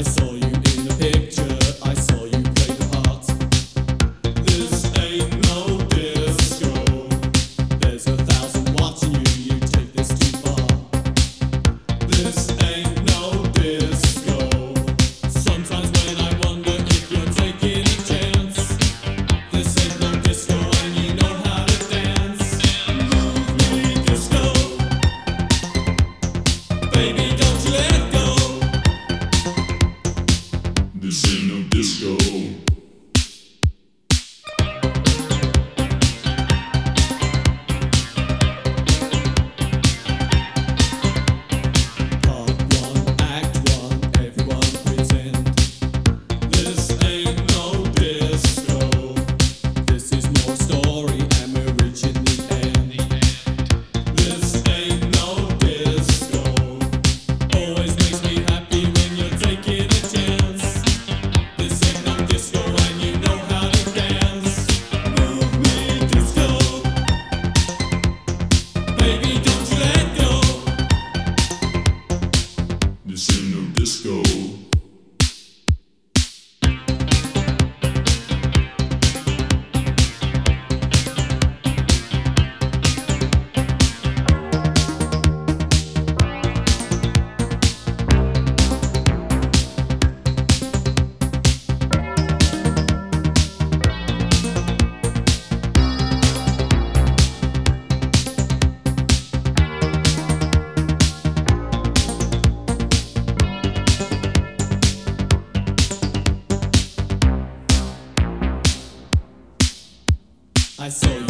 I saw you in a picture, I saw you play the part. This ain't no disco. There's 1,000 watching you, you take this too far. This ain't no disco. Sometimes when I wonder if you're taking a chance. This ain't no disco and you know how to dance. Move me disco. Baby, don't you let go. This ain't no disco. Part 1, Act 1, everyone pretend. This ain't no disco. This is more story and we're reaching the end. This ain't no disco. Always makes me happy when you're taking a chance. This ain't no disco and you know how to dance. Move me disco. Baby, don't you let go. This ain't no disco. I saw